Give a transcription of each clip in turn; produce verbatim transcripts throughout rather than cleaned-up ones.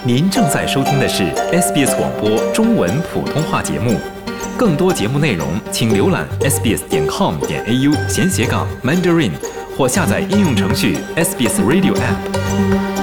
您正在收听的是 S B S 广播中文普通话节目，更多节目内容请浏览 s b s 点 com 点 a u 闲斜杠 Mandarin 或下载应用程序 S B S Radio App。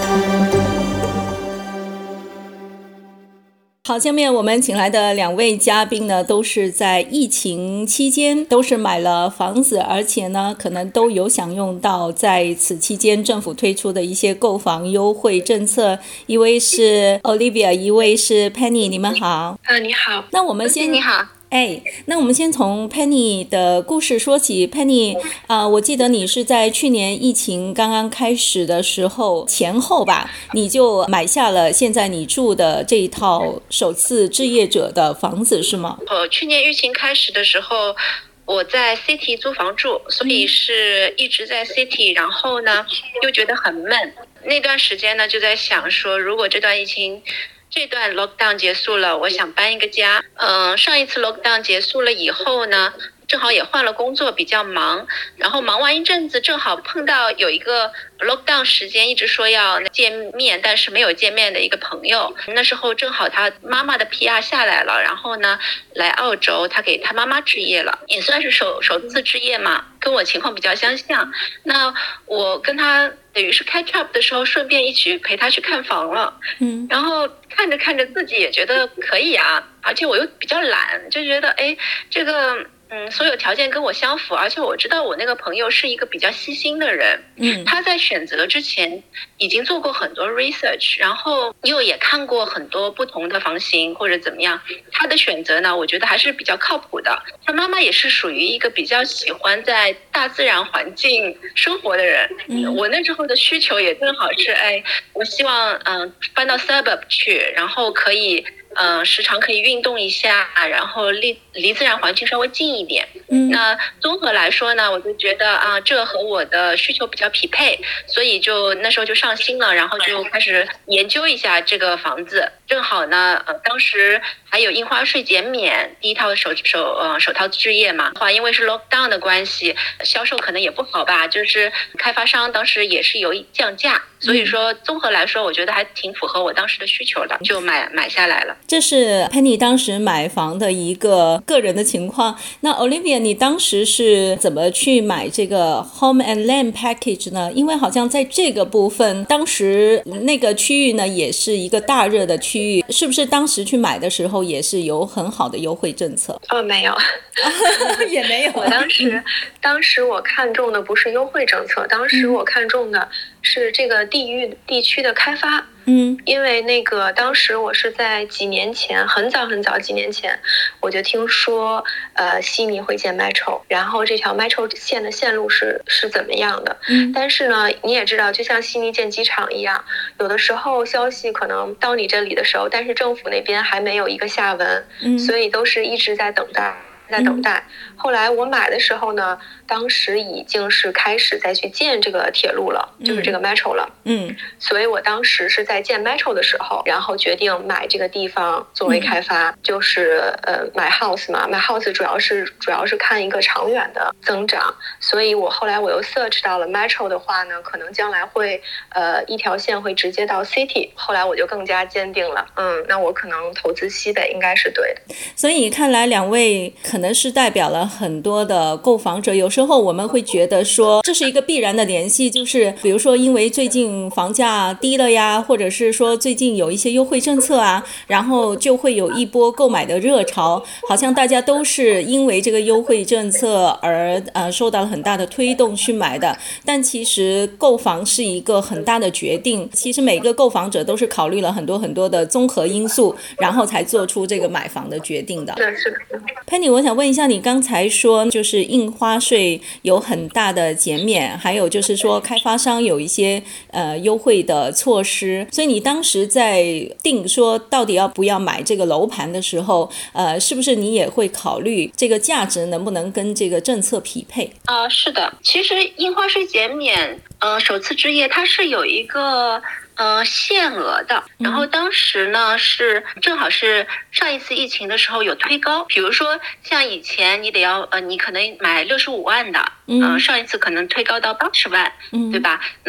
好，下面我们请来的两位嘉宾呢，都是在疫情期间都是买了房子，而且呢，可能都有享用到在此期间政府推出的一些购房优惠政策。一位是 Olivia， 一位是 Penny， 你们好。 啊，你好。 那我们先， 你好。 哎，那我们先从 Penny 的故事说起。Penny，啊、呃，我记得你是在去年疫情刚刚开始的时候前后吧，你就买下了现在你住的这一套首次置业者的房子，是吗？ 哦，去年疫情开始的时候，我在 City 租房住，所以是一直在 City， 然后呢又觉得很闷。那段时间呢就在想说，如果这段疫情。这段 lockdown 结束了，我想搬一个家。嗯、呃，上一次 lockdown 结束了以后呢，正好也换了工作，比较忙。然后忙完一阵子，正好碰到有一个 lockdown 时间，一直说要见面，但是没有见面的一个朋友。那时候正好他妈妈的 P R 下来了，然后呢来澳洲，他给他妈妈置业了，也算是首首次置业嘛，跟我情况比较相像。那我跟他等于是 catch up 的时候，顺便一起陪他去看房了。嗯，然后看着看着自己也觉得可以啊，而且我又比较懒，就觉得哎，这个嗯，所有条件跟我相符，而且我知道我那个朋友是一个比较细心的人。嗯，他在选择之前已经做过很多 research， 然后又也看过很多不同的房型或者怎么样，他的选择呢，我觉得还是比较靠谱的。他妈妈也是属于一个比较喜欢在大自然环境生活的人。嗯，我那时候的需求也正好是，哎，我希望嗯、呃、搬到 suburb 去，然后可以。呃，时常可以运动一下，然后离离自然环境稍微近一点。嗯，那综合来说呢，我就觉得啊，这和我的需求比较匹配，所以就那时候就上心了，然后就开始研究一下这个房子。正好呢，呃，当时还有印花税减免，第一套首首呃首套置业嘛，话因为是 lockdown 的关系，销售可能也不好吧，就是开发商当时也是有降价，所以说综合来说，我觉得还挺符合我当时的需求的，就买买下来了。 这是 Penny 当时买房的一个个人的情况。那 Olivia， 你当时是怎么去买这个 Home and Land Package 呢？因为好像在这个部分，当时那个区域呢也是一个大热的区域，是不是当时去买的时候也是有很好的优惠政策？ 哦，没有， 也没有。 我当时，当时我看中的不是优惠政策，当时我看中的是这个地域地区的开发。嗯，因为那个当时我是在几年前，很早很早几年前，我就听说，呃，悉尼会建 metro， 然后这条 metro 线的线路是是怎么样的？嗯，但是呢，你也知道，就像悉尼建机场一样，有的时候消息可能到你这里的时候，但是政府那边还没有一个下文，嗯，所以都是一直在等待。在等待。后来我买的时候呢，当时已经是开始再去建这个铁路了，就是这个 metro 了。嗯，所以我当时是在建 metro 的时候，然后决定买这个地方作为开发，嗯、就是呃买 house 嘛，买 house 主要是主要是看一个长远的增长。所以我后来我又 search 到了 metro 的话呢，可能将来会呃一条线会直接到 city。后来我就更加坚定了，嗯，那我可能投资西北应该是对的。 所以看来两位可能是代表了很多的购房者，有时候我们会觉得说这是一个必然的联系，就是比如说因为最近房价低了呀，或者是说最近有一些优惠政策啊，然后就会有一波购买的热潮，好像大家都是因为这个优惠政策而呃受到了很大的推动去买的。但其实购房是一个很大的决定，其实每个购房者都是考虑了很多很多的综合因素，然后才做出这个买房的决定的。 是的，是的。 Penny， 我想问一下，你刚才说就是印花税有很大的减免，还有就是说开发商有一些呃优惠的措施，所以你当时在定说到底要不要买这个楼盘的时候，呃，是不是你也会考虑这个价值能不能跟这个政策匹配？ 啊、呃，是的，其实印花税减免，呃，首次置业它是有一个。呃，限额的，然后当时呢是正好是上一次疫情的时候有推高，比如说像以前你得要呃，你可能买六十五万的，嗯、呃，上一次可能推高到八十万，嗯，对吧？那么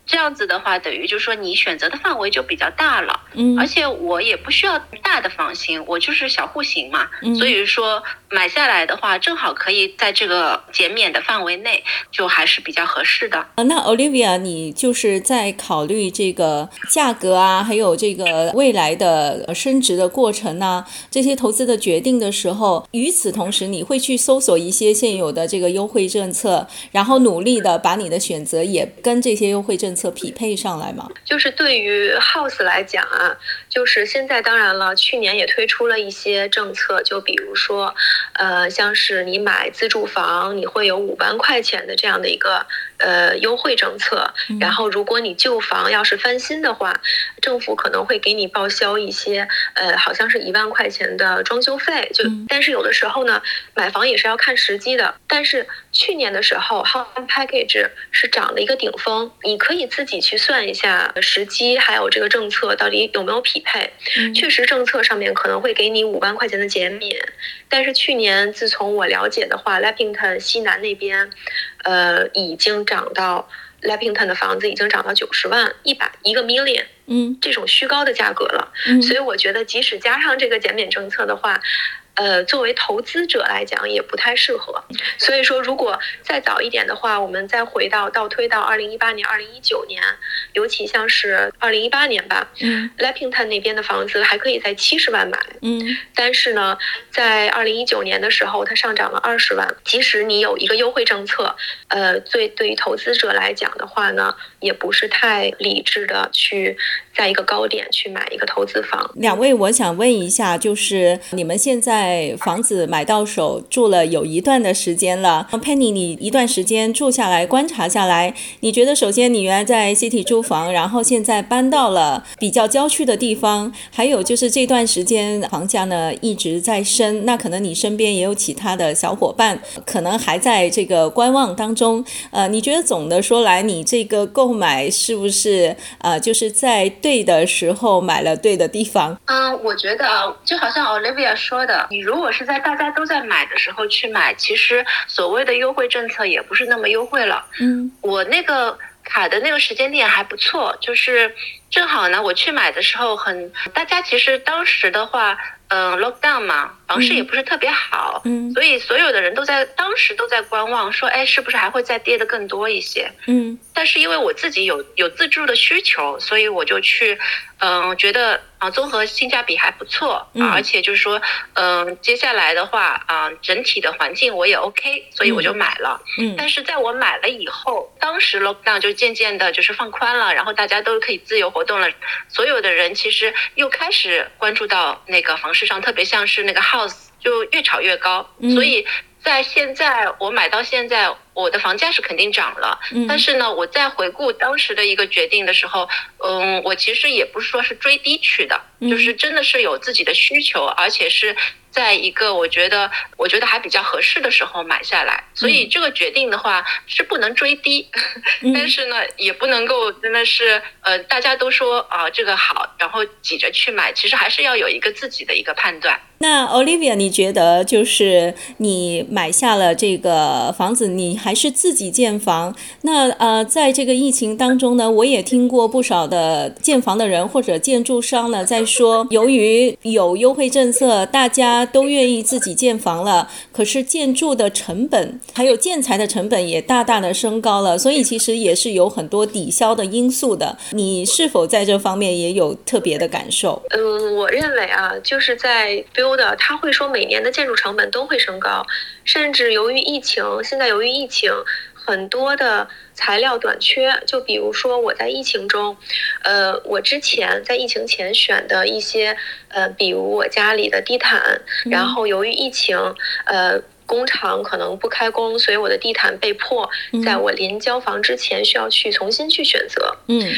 这样子的话，等于就是说你选择的范围就比较大了， 嗯， 而且我也不需要大的房型，我就是小户型嘛， 嗯， 所以说买下来的话，正好可以在这个减免的范围内，就还是比较合适的。 那 Olivia， 你就是在考虑这个价格啊，还有这个未来的升值的过程啊，这些投资的决定的时候，与此同时，你会去搜索一些现有的这个优惠政策，然后努力的把你的选择也跟这些优惠政策匹配上来吗？ 就是对于 house 来讲啊，就是现在当然了，去年也推出了一些政策，就比如说，呃，像是你买自住房，你会有五万块钱的这样的一个呃优惠政策。然后，如果你旧房要是翻新的话，政府可能会给你报销一些呃，好像是一万块钱的装修费。就但是有的时候呢，买房也是要看时机的。但是去年的时候 ，Home Package 是涨了一个顶峰，你可以自己去算一下时机，还有这个政策到底有没有匹配。 嗯、 确实，政策上面可能会给你五万块钱的减免，但是去年自从我了解的话 ，Leppington 西南那边，呃，已经涨到 Leppington 的房子已经涨到九十万、一百一个 million， 嗯， 这种虚高的价格了。 嗯， 所以我觉得，即使加上这个减免政策的话，呃，作为投资者来讲也不太适合。所以说，如果再早一点的话，我们再回到倒推到二零一八年、二零一九年，尤其像是二零一八年吧， 嗯 ，Leppington 那边的房子还可以在七十万买， 嗯， 但是呢，在二零一九年的时候，它上涨了二十万。即使你有一个优惠政策，呃，对对于投资者来讲的话呢，也不是太理智的去在一个高点去买一个投资房。 两位，我想问一下，就是你们现在房子买到手住了有一段的时间了 Penny， 你一段时间住下来观察下来，你觉得首先你原来在 City 租房，然后现在搬到了比较郊区的地方，还有就是这段时间房价呢一直在升，那可能你身边也有其他的小伙伴可能还在这个观望当中，呃，你觉得总的说来，你这个购买是不是呃就是在对的时候买了对的地方？ 嗯，我觉得就好像 Olivia 说的，你如果是在大家都在买的时候去买，其实所谓的优惠政策也不是那么优惠了。 嗯， 我那个卡的那个时间点还不错，就是正好呢，我去买的时候很，大家其实当时的话，嗯 ，lockdown 嘛，房市也不是特别好， 嗯， 所以所有的人都在当时都在观望，说，哎，是不是还会再跌得更多一些？ 嗯， 但是因为我自己有有自住的需求，所以我就去，嗯、呃，觉得啊、呃，综合性价比还不错， 嗯、 而且就是说，嗯、呃，接下来的话啊、呃，整体的环境我也 OK， 所以我就买了。 嗯， 但是在我买了以后，当时 lockdown 就渐渐的就是放宽了，然后大家都可以自由活动了，所有的人其实又开始关注到那个房市上，特别像是那个 house 就越炒越高， 嗯、 所以在现在我买到现在，我的房价是肯定涨了， 嗯、 但是呢，我在回顾当时的一个决定的时候，嗯，我其实也不是说是追低去的， 嗯、 就是真的是有自己的需求，而且是在一个我觉得我觉得还比较合适的时候买下来，所以这个决定的话是不能追低， 嗯、 但是呢，也不能够真的是呃大家都说啊、呃、这个好，然后挤着去买，其实还是要有一个自己的一个判断。 那 Olivia， 你觉得就是你买下了这个房子，你还是自己建房？那呃，在这个疫情当中呢，我也听过不少的建房的人或者建筑商呢在说，由于有优惠政策，大家都愿意自己建房了，可是建筑的成本还有建材的成本也大大的升高了，所以其实也是有很多抵消的因素的。你是否在这方面也有特别的感受？ 嗯，我认为啊，就是在 build 的，他会说每年的建筑成本都会升高，甚至由于疫情，现在由于疫情，很多的材料短缺。就比如说我在疫情中，呃，我之前在疫情前选的一些，呃，比如我家里的地毯，然后由于疫情，呃。工厂可能不开工，所以我的地毯被迫在我临交房之前需要去重新去选择。 嗯，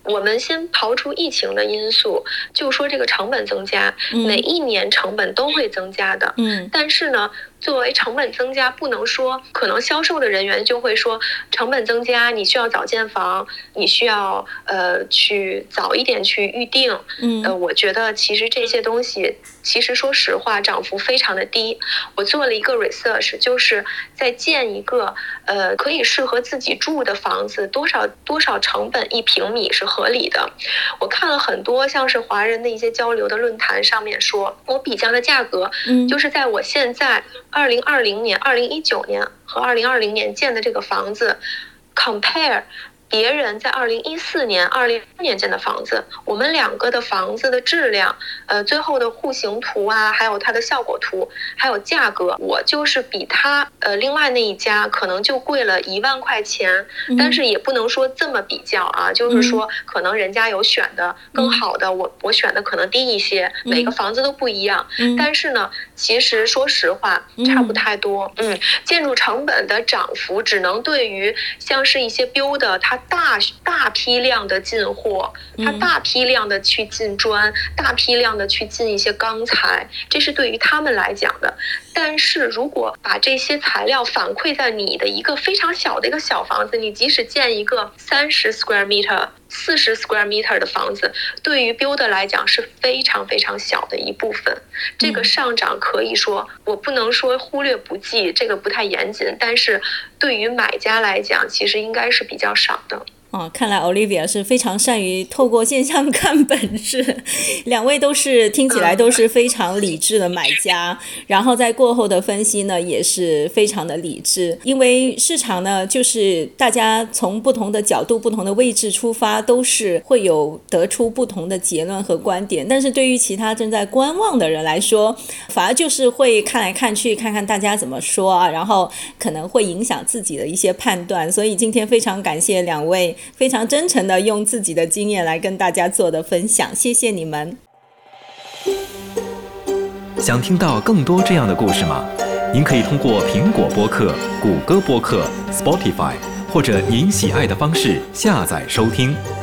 我们先刨除疫情的因素，就说这个成本增加， 嗯、 每一年成本都会增加的。 嗯， 但是呢，作为成本增加，不能说可能销售的人员就会说成本增加，你需要早建房，你需要呃去早一点去预定。 嗯， 呃，我觉得其实这些东西，其实说实话，涨幅非常的低。我做了一个 research， 就是在建一个呃可以适合自己住的房子，多少多少成本一平米是合理的。我看了很多像是华人的一些交流的论坛上面说，我比较的价格， 嗯， 就是在我现在二零二零年、二零一九年和二零二零年建的这个房子 ，compare 别人在二零一四年、二零年建的房子，我们两个的房子的质量，呃，最后的户型图啊，还有它的效果图，还有价格，我就是比他呃另外那一家可能就贵了一万块钱，但是也不能说这么比较啊，就是说可能人家有选的更好的，我我选的可能低一些，每个房子都不一样，但是呢，其实说实话差不太多。嗯，建筑成本的涨幅只能对于像是一些 builder 它大大批量的进货，它大批量的去进砖，大批量的去进一些钢材，这是对于他们来讲的。但是如果把这些材料反馈在你的一个非常小的一个小房子，你即使建一个三十 square meter、四十 square meter 的房子，对于 builder 来讲是非常非常小的一部分。这个上涨可以说，我不能说忽略不计，这个不太严谨，但是对于买家来讲，其实应该是比较少的。 哦，看来 Olivia 是非常善于透过现象看本质，两位都是听起来都是非常理智的买家，然后在过后的分析呢也是非常的理智，因为市场呢就是大家从不同的角度、不同的位置出发，都是会有得出不同的结论和观点，但是对于其他正在观望的人来说，反而就是会看来看去，看看大家怎么说啊，然后可能会影响自己的一些判断。所以今天非常感谢两位非常真诚的用自己的经验来跟大家做的分享，谢谢你们。 想听到更多这样的故事吗？您可以通过苹果播客、谷歌播客、Spotify 或者您喜爱的方式下载收听。